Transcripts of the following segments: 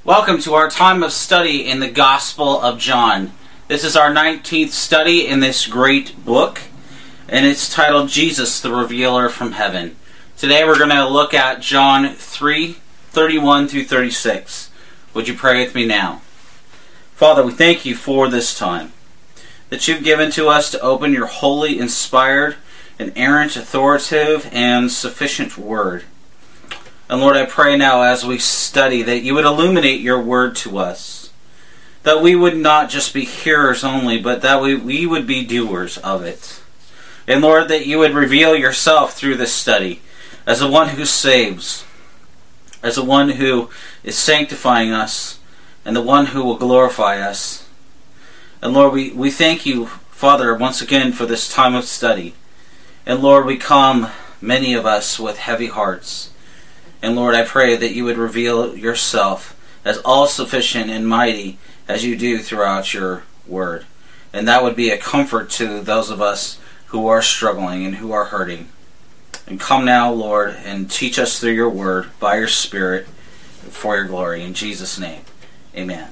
Welcome to our time of study in the Gospel of John. This is our 19th study in this great book, and it's titled Jesus, the Revealer from Heaven. Today we're going to look at John 3:31 through 36. Would you pray with me now? Father, we thank you for this time that you've given to us to open your holy, inspired, inerrant, authoritative, and sufficient word. And Lord, I pray now as we study that you would illuminate your word to us. That we would not just be hearers only, but that we would be doers of it. And Lord, that you would reveal yourself through this study as the one who saves, as the one who is sanctifying us, and the one who will glorify us. And Lord, we thank you, Father, once again for this time of study. And Lord, we come, many of us, with heavy hearts. And Lord, I pray that you would reveal yourself as all-sufficient and mighty as you do throughout your word. And that would be a comfort to those of us who are struggling and who are hurting. And come now, Lord, and teach us through your word by your Spirit for your glory. In Jesus' name, amen.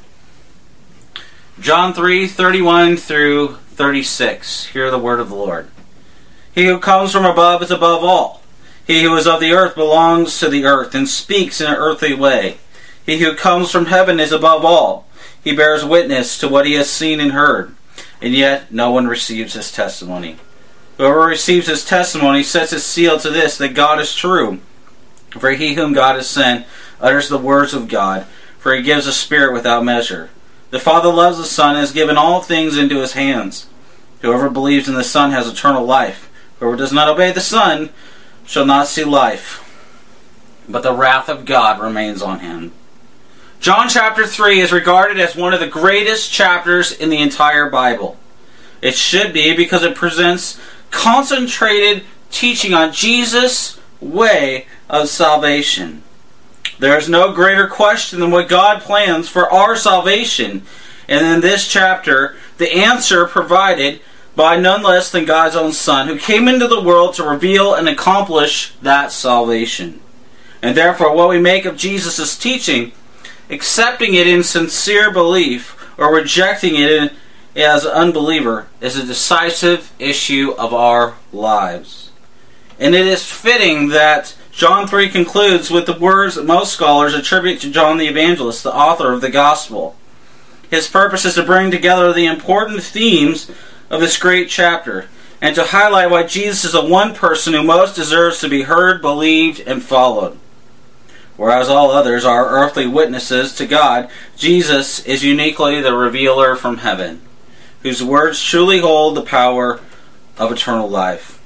John 3:31 through 36. Hear the word of the Lord. He who comes from above is above all. He who is of the earth belongs to the earth and speaks in an earthly way. He who comes from heaven is above all. He bears witness to what he has seen and heard, and yet no one receives his testimony. Whoever receives his testimony sets his seal to this, that God is true. For he whom God has sent utters the words of God, for he gives a spirit without measure. The Father loves the Son and has given all things into his hands. Whoever believes in the Son has eternal life. Whoever does not obey the Son shall not see life, but the wrath of God remains on him. John chapter 3 is regarded as one of the greatest chapters in the entire Bible. It should be, because it presents concentrated teaching on Jesus' way of salvation. There is no greater question than what God plans for our salvation. And in this chapter, the answer provided by none less than God's own Son, who came into the world to reveal and accomplish that salvation. And therefore, what we make of Jesus' teaching, accepting it in sincere belief or rejecting it as an unbeliever, is a decisive issue of our lives. And it is fitting that John 3 concludes with the words that most scholars attribute to John the Evangelist, the author of the Gospel. His purpose is to bring together the important themes of this great chapter, and to highlight why Jesus is the one person who most deserves to be heard, believed, and followed. Whereas all others are earthly witnesses to God, Jesus is uniquely the revealer from heaven, whose words truly hold the power of eternal life.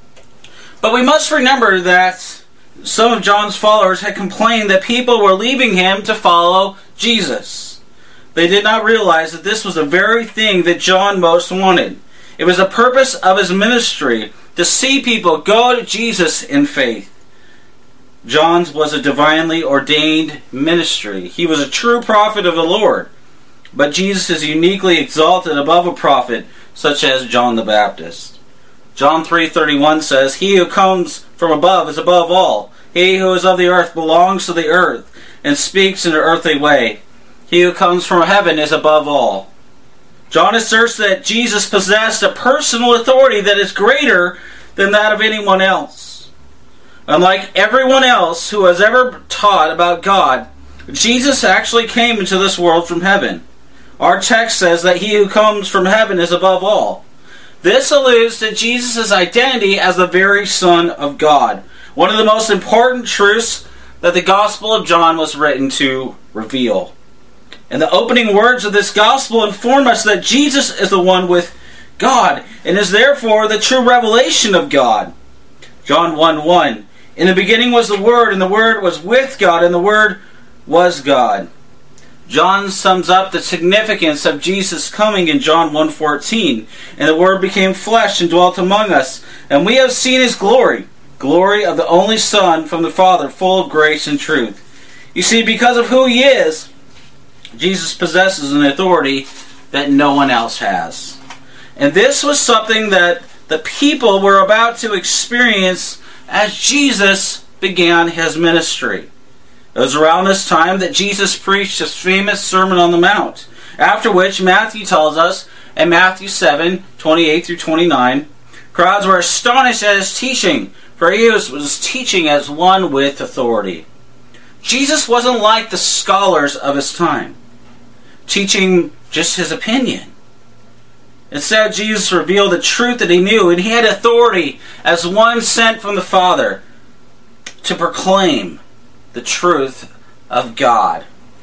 But we must remember that some of John's followers had complained that people were leaving him to follow Jesus. They did not realize that this was the very thing that John most wanted. It was the purpose of his ministry, to see people go to Jesus in faith. John's was a divinely ordained ministry. He was a true prophet of the Lord. But Jesus is uniquely exalted above a prophet such as John the Baptist. John 3:31 says, He who comes from above is above all. He who is of the earth belongs to the earth and speaks in an earthly way. He who comes from heaven is above all. John asserts that Jesus possessed a personal authority that is greater than that of anyone else. Unlike everyone else who has ever taught about God, Jesus actually came into this world from heaven. Our text says that he who comes from heaven is above all. This alludes to Jesus' identity as the very Son of God, one of the most important truths that the Gospel of John was written to reveal. And the opening words of this Gospel inform us that Jesus is the one with God, and is therefore the true revelation of God. John 1:1, In the beginning was the Word, and the Word was with God, and the Word was God. John sums up the significance of Jesus coming in John 1:14. And the Word became flesh and dwelt among us, and we have seen his glory, glory of the only Son from the Father, full of grace and truth. You see, because of who he is, Jesus possesses an authority that no one else has. And this was something that the people were about to experience as Jesus began his ministry. It was around this time that Jesus preached his famous Sermon on the Mount, after which Matthew tells us in Matthew 7:28 through 29, crowds were astonished at his teaching, for he was teaching as one with authority. Jesus wasn't like the scholars of his time, teaching just his opinion. Instead, Jesus revealed the truth that he knew, and he had authority as one sent from the Father to proclaim the truth of God.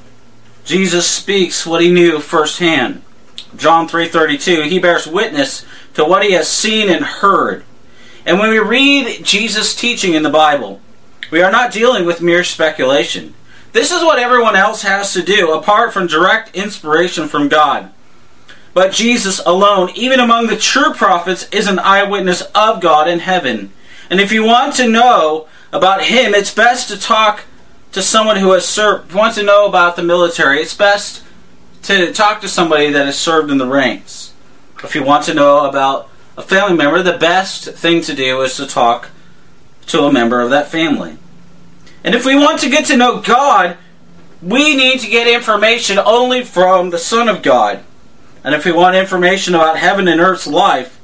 Jesus speaks what he knew firsthand. John 3:32, he bears witness to what he has seen and heard. And when we read Jesus' teaching in the Bible, we are not dealing with mere speculation. This is what everyone else has to do, apart from direct inspiration from God. But Jesus alone, even among the true prophets, is an eyewitness of God in heaven. And if you want to know about him, it's best to talk to someone who has served. If you want to know about the military, it's best to talk to somebody that has served in the ranks. If you want to know about a family member, the best thing to do is to talk to a member of that family. And if we want to get to know God, we need to get information only from the Son of God. And if we want information about heaven and earth's life,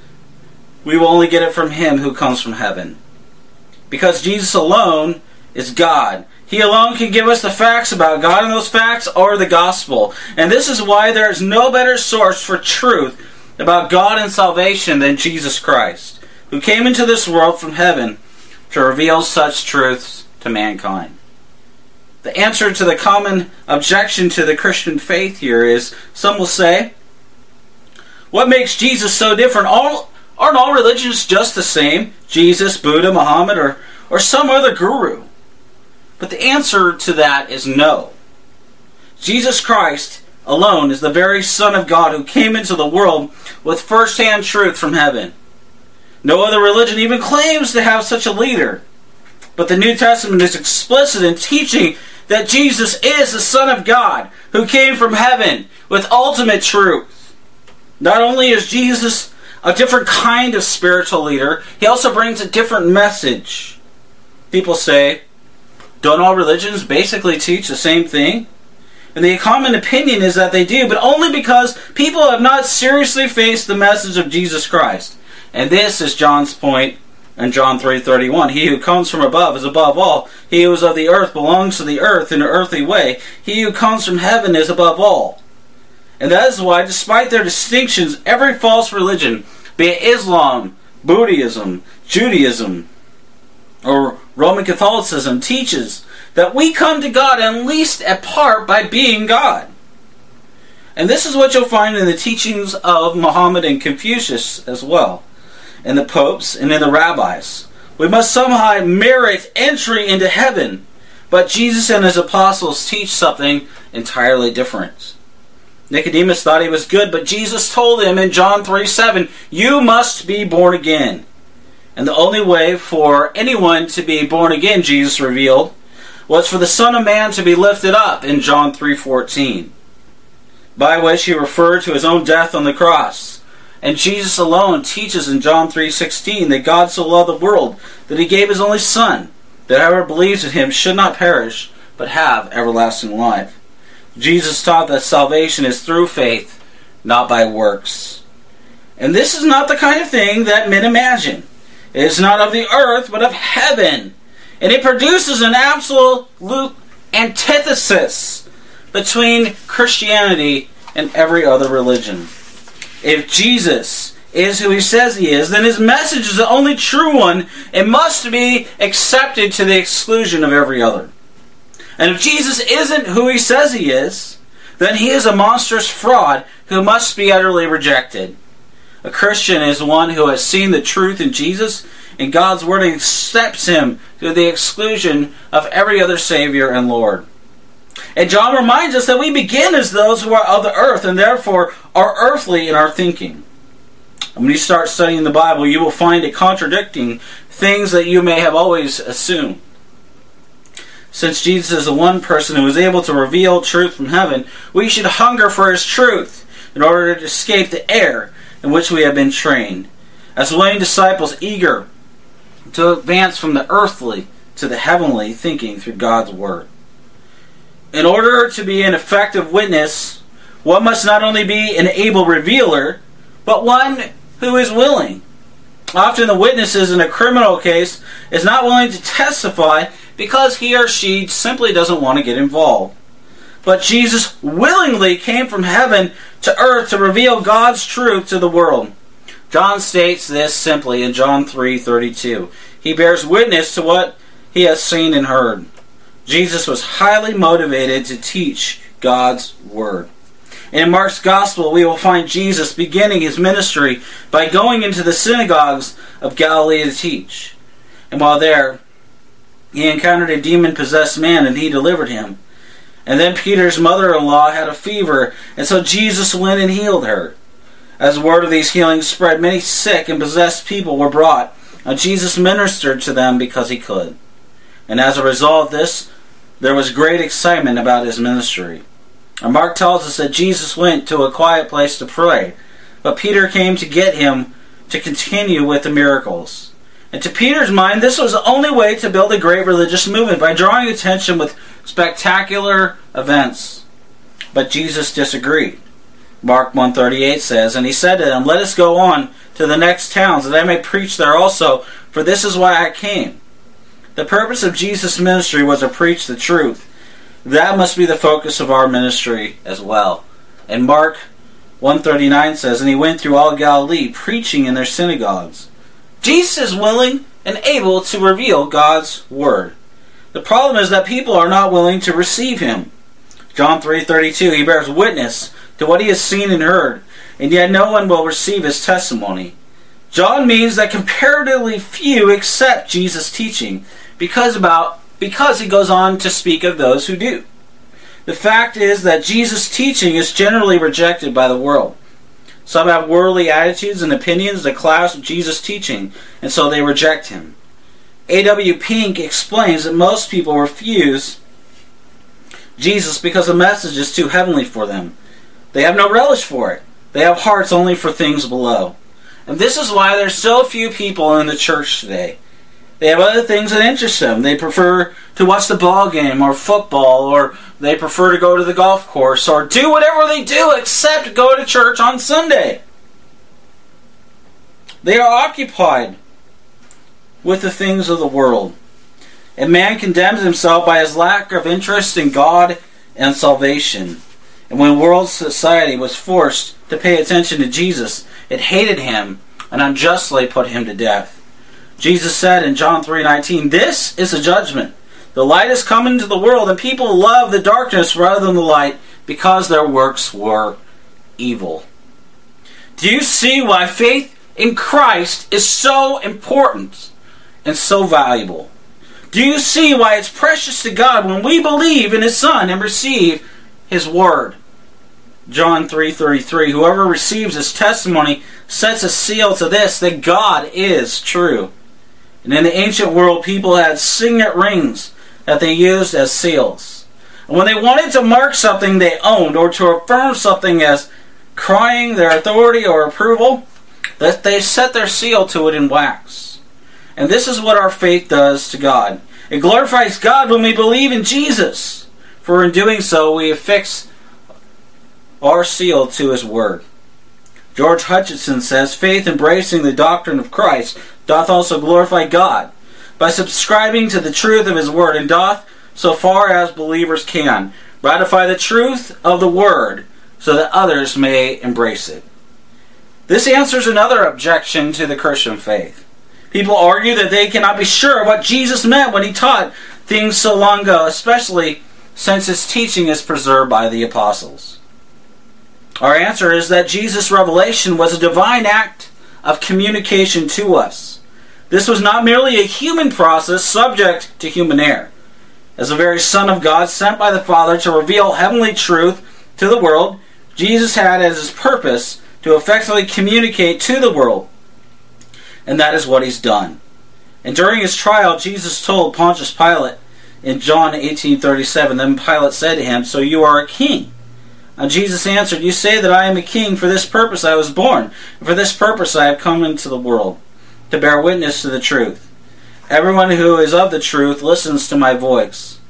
we will only get it from him who comes from heaven. Because Jesus alone is God. He alone can give us the facts about God, and those facts are the gospel. And this is why there is no better source for truth about God and salvation than Jesus Christ, who came into this world from heaven to reveal such truths to mankind. The answer to the common objection to the Christian faith here is, some will say, what makes Jesus so different? Aren't all religions just the same? Jesus, Buddha, Muhammad, or some other guru? But the answer to that is no. Jesus Christ alone is the very Son of God who came into the world with first-hand truth from heaven. No other religion even claims to have such a leader. But the New Testament is explicit in teaching that Jesus is the Son of God who came from heaven with ultimate truth. Not only is Jesus a different kind of spiritual leader, he also brings a different message. People say, don't all religions basically teach the same thing? And the common opinion is that they do, but only because people have not seriously faced the message of Jesus Christ. And this is John's point in John 3:31. He who comes from above is above all. He who is of the earth belongs to the earth in an earthly way. He who comes from heaven is above all. And that is why, despite their distinctions, every false religion, be it Islam, Buddhism, Judaism, or Roman Catholicism, teaches that we come to God at least at part by being God. And this is what you'll find in the teachings of Muhammad and Confucius as well, in the popes and in the rabbis. We must somehow merit entry into heaven, but Jesus and his apostles teach something entirely different. Nicodemus thought he was good, but Jesus told him in John 3:7, you must be born again. And the only way for anyone to be born again, Jesus revealed, was for the Son of Man to be lifted up in John 3:14, by which he referred to his own death on the cross. And Jesus alone teaches in John 3:16 that God so loved the world that he gave his only Son, that whoever believes in him should not perish, but have everlasting life. Jesus taught that salvation is through faith, not by works. And this is not the kind of thing that men imagine. It is not of the earth, but of heaven. And it produces an absolute antithesis between Christianity and every other religion. If Jesus is who he says he is, then his message is the only true one and must be accepted to the exclusion of every other. And if Jesus isn't who he says he is, then he is a monstrous fraud who must be utterly rejected. A Christian is one who has seen the truth in Jesus and God's Word and accepts him to the exclusion of every other Savior and Lord. And John reminds us that we begin as those who are of the earth and therefore are earthly in our thinking. And when you start studying the Bible, you will find it contradicting things that you may have always assumed. Since Jesus is the one person who is able to reveal truth from heaven, we should hunger for his truth in order to escape the error in which we have been trained, as willing disciples eager to advance from the earthly to the heavenly thinking through God's Word. in order to be an effective witness, one must not only be an able revealer, but one who is willing. Often the witnesses in a criminal case is not willing to testify because he or she simply doesn't want to get involved. But Jesus willingly came from heaven to earth to reveal God's truth to the world. John states this simply in John 3:32. He bears witness to what he has seen and heard. Jesus was highly motivated to teach God's Word. In Mark's Gospel, we will find Jesus beginning his ministry by going into the synagogues of Galilee to teach. And while there, he encountered a demon-possessed man and he delivered him. And then Peter's mother-in-law had a fever, and so Jesus went and healed her. As word of these healings spread, many sick and possessed people were brought, and Jesus ministered to them because he could. And as a result of this, there was great excitement about his ministry. And Mark tells us that Jesus went to a quiet place to pray, but Peter came to get him to continue with the miracles. And to Peter's mind, this was the only way to build a great religious movement, by drawing attention with spectacular events. But Jesus disagreed. Mark 1:38 says, "And he said to them, 'Let us go on to the next towns, that I may preach there also, for this is why I came.'" The purpose of Jesus' ministry was to preach the truth. That must be the focus of our ministry as well. And Mark 1:39 says, "And he went through all Galilee, preaching in their synagogues." Jesus is willing and able to reveal God's Word. The problem is that people are not willing to receive him. John 3:32, he bears witness to what he has seen and heard, and yet no one will receive his testimony. John means that comparatively few accept Jesus' teaching, because he goes on to speak of those who do. The fact is that Jesus' teaching is generally rejected by the world. Some have worldly attitudes and opinions that clash with Jesus' teaching, and so they reject him. A.W. Pink explains that most people refuse Jesus because the message is too heavenly for them. They have no relish for it. They have hearts only for things below. And this is why there's so few people in the church today. They have other things that interest them. They prefer to watch the ball game or football, or they prefer to go to the golf course, or do whatever they do except go to church on Sunday. They are occupied with the things of the world. And man condemns himself by his lack of interest in God and salvation. And when world society was forced to pay attention to Jesus, it hated him and unjustly put him to death. Jesus said in John 3:19, "This is a judgment. The light has come into the world, and people love the darkness rather than the light, because their works were evil." Do you see why faith in Christ is so important and so valuable? Do you see why it's precious to God when we believe in his Son and receive his Word? John 3:33, "Whoever receives his testimony sets a seal to this, that God is true." And in the ancient world, people had signet rings that they used as seals. And when they wanted to mark something they owned, or to affirm something as crying their authority or approval, that they set their seal to it in wax. And this is what our faith does to God. It glorifies God when we believe in Jesus, for in doing so we affix our seal to his Word. George Hutchinson says, "Faith embracing the doctrine of Christ doth also glorify God, by subscribing to the truth of his Word, and doth, so far as believers can, ratify the truth of the Word, so that others may embrace it." This answers another objection to the Christian faith. People argue that they cannot be sure of what Jesus meant when he taught things so long ago, especially since his teaching is preserved by the apostles. Our answer is that Jesus' revelation was a divine act of communication to us. This was not merely a human process subject to human error. As the very Son of God, sent by the Father to reveal heavenly truth to the world, Jesus had as his purpose to effectively communicate to the world. And that is what he's done. And during his trial, Jesus told Pontius Pilate in John 18:37, then Pilate said to him, "So you are a king?" And Jesus answered, "You say that I am a king. For this purpose I was born, and for this purpose I have come into the world, to bear witness to the truth. Everyone who is of the truth listens to my voice."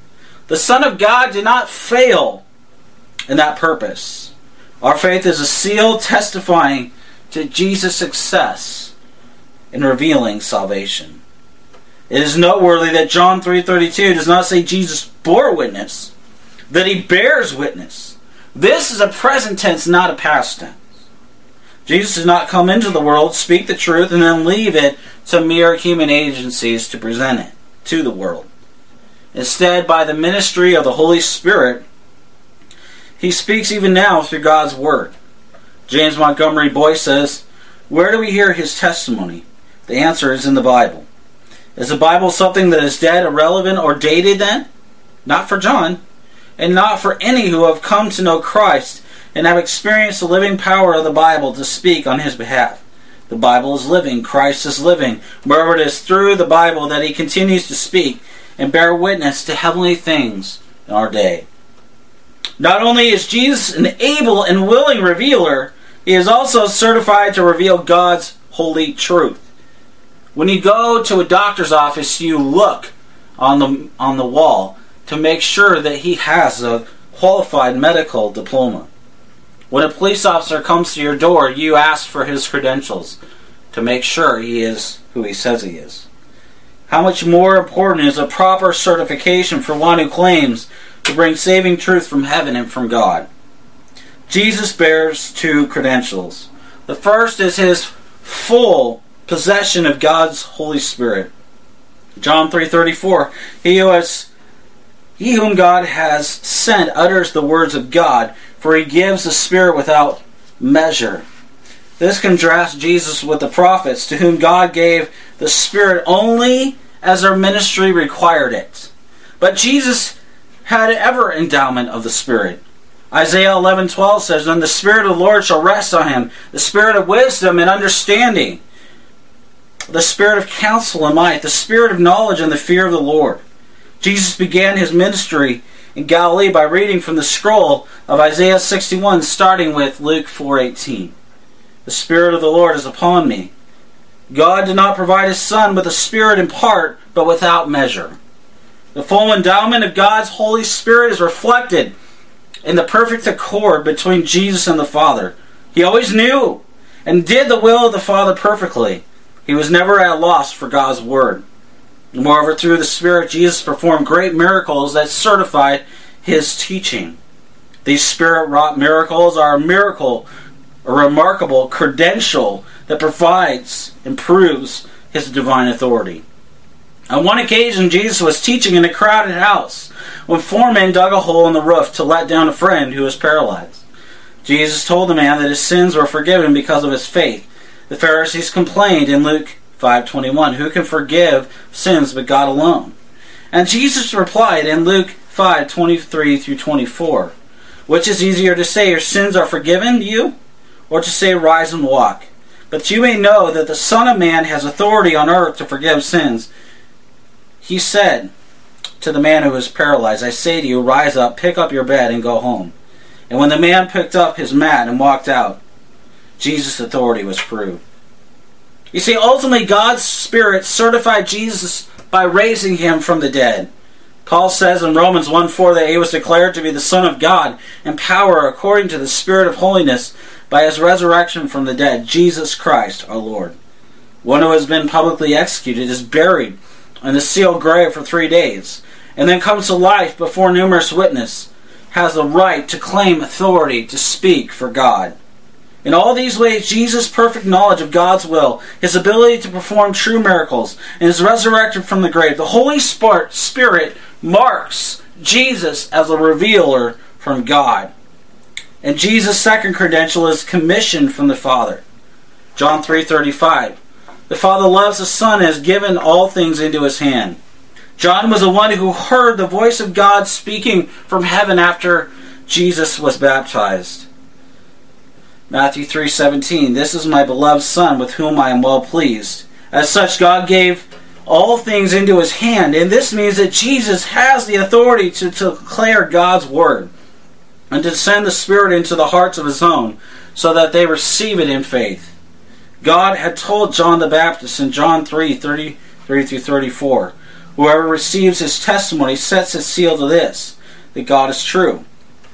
The Son of God did not fail in that purpose. Our faith is a seal testifying to Jesus' success in revealing salvation. It is noteworthy that John 3:32 does not say Jesus bore witness, that he bears witness. This is a present tense, not a past tense. Jesus did not come into the world, speak the truth, and then leave it to mere human agencies to present it to the world. Instead, by the ministry of the Holy Spirit, he speaks even now through God's Word. James Montgomery Boyce says, "Where do we hear his testimony? The answer is in the Bible. Is the Bible something that is dead, irrelevant, or dated then? Not for John, and not for any who have come to know Christ and have experienced the living power of the Bible to speak on his behalf. The Bible is living, Christ is living. Moreover, it is through the Bible that he continues to speak and bear witness to heavenly things in our day." Not only is Jesus an able and willing revealer, he is also certified to reveal God's holy truth. When you go to a doctor's office, you look on the wall to make sure that he has a qualified medical diploma. When a police officer comes to your door, you ask for his credentials to make sure he is who he says he is. How much more important is a proper certification for one who claims to bring saving truth from heaven and from God? Jesus bears two credentials. The first is his full possession of God's Holy Spirit. John 3:34, He whom God has sent utters the words of God, for he gives the Spirit without measure. This contrasts Jesus with the prophets, to whom God gave the Spirit only as their ministry required it. But Jesus had ever endowment of the Spirit. Isaiah 11:12 says, "And the Spirit of the Lord shall rest on him, the Spirit of wisdom and understanding, the Spirit of counsel and might, the Spirit of knowledge and the fear of the Lord." Jesus began his ministry in Galilee by reading from the scroll of Isaiah 61, starting with Luke 4:18. "The Spirit of the Lord is upon me." God did not provide his Son with a Spirit in part, but without measure. The full endowment of God's Holy Spirit is reflected in the perfect accord between Jesus and the Father. He always knew and did the will of the Father perfectly. He was never at a loss for God's Word. Moreover, through the Spirit, Jesus performed great miracles that certified his teaching. These Spirit-wrought miracles are a remarkable credential that provides and proves his divine authority. On one occasion, Jesus was teaching in a crowded house when four men dug a hole in the roof to let down a friend who was paralyzed. Jesus told the man that his sins were forgiven because of his faith. The Pharisees complained in Luke 5:21, "Who can forgive sins but God alone?" And Jesus replied in Luke 5:23-24, "Which is easier to say, your sins are forgiven you, or to say, rise and walk? But you may know that the Son of Man has authority on earth to forgive sins." He said to the man who was paralyzed, "I say to you, rise up, pick up your bed, and go home." And when the man picked up his mat and walked out, Jesus' authority was proved. You see, ultimately God's Spirit certified Jesus by raising him from the dead. Paul says in Romans 1:4 that he was declared to be the Son of God in power according to the Spirit of holiness by his resurrection from the dead, Jesus Christ our Lord. One who has been publicly executed is buried in a sealed grave for 3 days, and then comes to life before numerous witnesses, has the right to claim authority to speak for God. In all these ways, Jesus' perfect knowledge of God's will, his ability to perform true miracles, and his resurrection from the grave, the Holy Spirit marks Jesus as a revealer from God. And Jesus' second credential is commission from the Father. John 3:35. The Father loves the Son and has given all things into his hand. John was the one who heard the voice of God speaking from heaven after Jesus was baptized. Matthew 3:17, "This is my beloved Son with whom I am well pleased." As such, God gave all things into his hand, and this means that Jesus has the authority to declare God's word and to send the Spirit into the hearts of his own so that they receive it in faith. God had told John the Baptist in John 3:33-34, Whoever receives his testimony sets his seal to this, that God is true.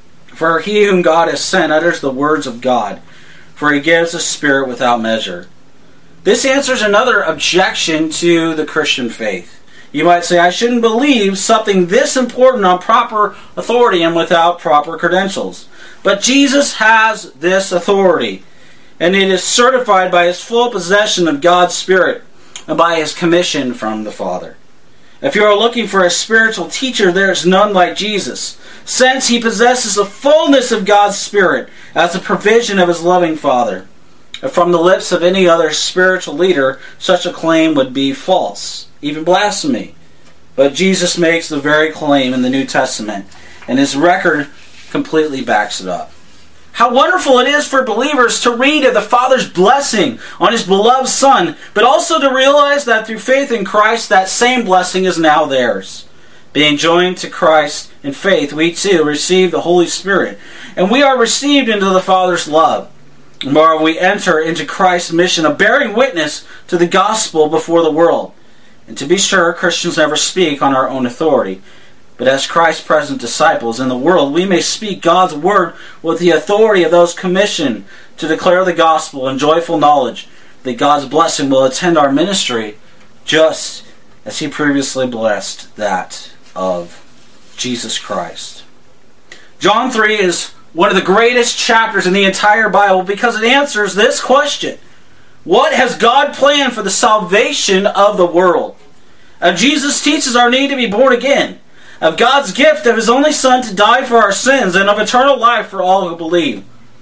For he whom God has sent utters the words of God, for he gives the Spirit without measure. This answers another objection to the Christian faith. You might say, I shouldn't believe something this important on proper authority and without proper credentials. But Jesus has this authority, and it is certified by his full possession of God's Spirit and by his commission from the Father. If you are looking for a spiritual teacher, there is none like Jesus, since he possesses the fullness of God's Spirit as a provision of his loving Father. If from the lips of any other spiritual leader, such a claim would be false, even blasphemy. But Jesus makes the very claim in the New Testament, and his record completely backs it up. How wonderful it is for believers to read of the Father's blessing on his beloved Son, but also to realize that through faith in Christ, that same blessing is now theirs. Being joined to Christ in faith, we too receive the Holy Spirit, and we are received into the Father's love. Moreover, we enter into Christ's mission of bearing witness to the gospel before the world. And to be sure, Christians never speak on our own authority, but as Christ's present disciples in the world, we may speak God's word with the authority of those commissioned to declare the gospel in joyful knowledge that God's blessing will attend our ministry, just as he previously blessed that of Jesus Christ. John 3 is one of the greatest chapters in the entire Bible because it answers this question. What has God planned for the salvation of the world? Jesus teaches our need to be born again, of God's gift of his only Son to die for our sins, and of eternal life for all who believe.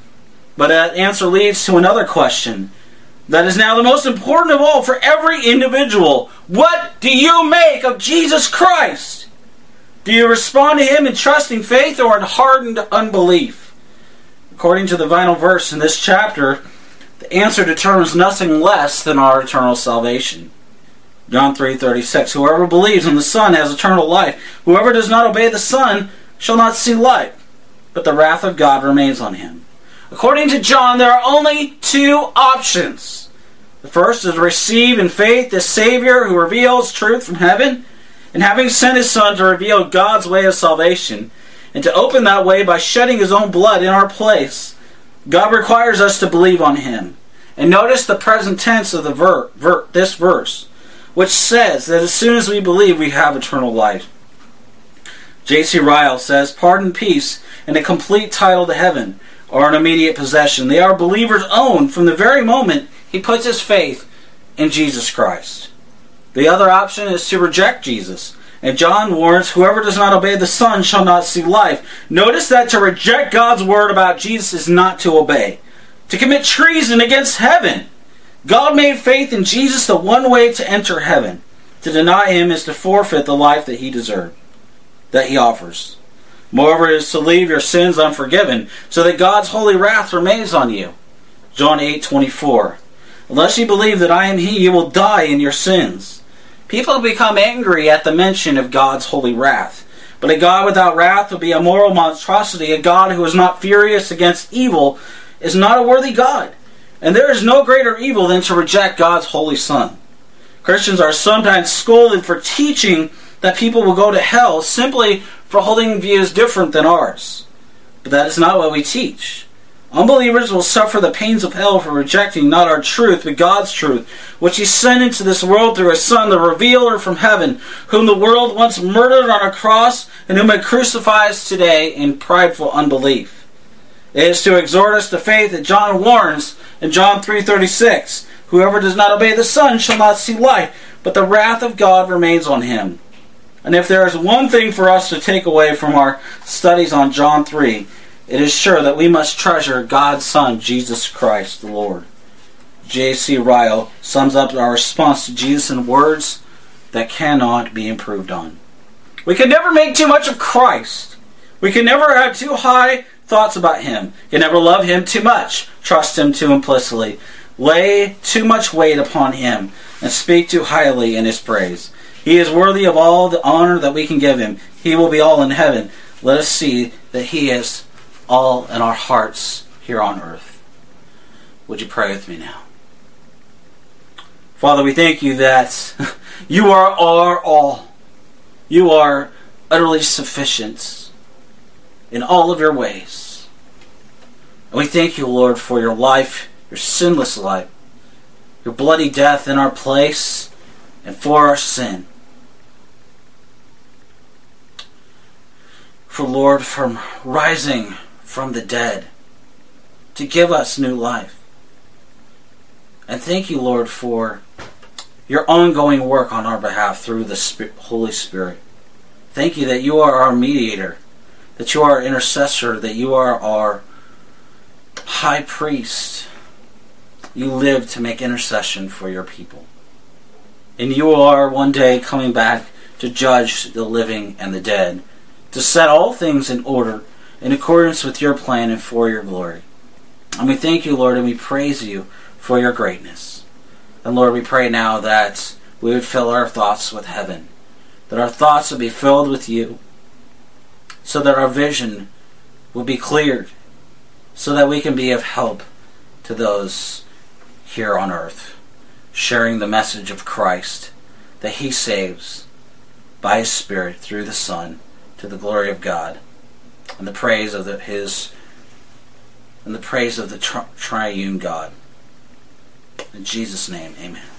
But that answer leads to another question that is now the most important of all for every individual. What do you make of Jesus Christ? Do you respond to him in trusting faith or in hardened unbelief? According to the final verse in this chapter, the answer determines nothing less than our eternal salvation. John 3:36, whoever believes in the Son has eternal life. Whoever does not obey the Son shall not see life, but the wrath of God remains on him. According to John, there are only two options. The first is to receive in faith the Savior who reveals truth from heaven, and having sent his Son to reveal God's way of salvation, and to open that way by shedding his own blood in our place, God requires us to believe on him. And notice the present tense of this verse, which says that as soon as we believe, we have eternal life. J.C. Ryle says, pardon, peace, and a complete title to heaven are an immediate possession. They are believers' own from the very moment he puts his faith in Jesus Christ. The other option is to reject Jesus. And John warns, whoever does not obey the Son shall not see life. Notice that to reject God's word about Jesus is not to obey. To commit treason against heaven. God made faith in Jesus the one way to enter heaven. To deny him is to forfeit the life that he deserved, that he offers. Moreover, it is to leave your sins unforgiven, so that God's holy wrath remains on you. John 8:24. Unless you believe that I am he, you will die in your sins. People become angry at the mention of God's holy wrath. But a God without wrath will be a moral monstrosity. A God who is not furious against evil is not a worthy God. And there is no greater evil than to reject God's holy Son. Christians are sometimes scolded for teaching that people will go to hell simply for holding views different than ours. But that is not what we teach. Unbelievers will suffer the pains of hell for rejecting not our truth, but God's truth, which he sent into this world through his Son, the revealer from heaven, whom the world once murdered on a cross, and whom it crucifies today in prideful unbelief. It is to exhort us to faith that John warns in John 3:36, whoever does not obey the Son shall not see life, but the wrath of God remains on him. And if there is one thing for us to take away from our studies on John 3, it is sure that we must treasure God's Son, Jesus Christ the Lord. J.C. Ryle sums up our response to Jesus in words that cannot be improved on. We can never make too much of Christ. We can never have too high thoughts about him. We can never love him too much, trust him too implicitly, lay too much weight upon him, and speak too highly in his praise. He is worthy of all the honor that we can give him. He will be all in heaven. Let us see that he is all in our hearts here on earth. Would you pray with me now? Father, we thank you that you are our all. You are utterly sufficient in all of your ways. And we thank you, Lord, for your life, your sinless life, your bloody death in our place, and for our sin. For, Lord, from rising from the dead to give us new life. And thank you, Lord, for your ongoing work on our behalf through the Holy Spirit. Thank you that you are our mediator, that you are our intercessor, that you are our high priest. You live to make intercession for your people. And you are one day coming back to judge the living and the dead, to set all things in order in accordance with your plan and for your glory. And we thank you, Lord, and we praise you for your greatness. And Lord, we pray now that we would fill our thoughts with heaven, that our thoughts would be filled with you, so that our vision will be cleared, so that we can be of help to those here on earth, sharing the message of Christ, that he saves by his Spirit through the Son, to the glory of God, and the praise of the triune God. In Jesus' name, amen.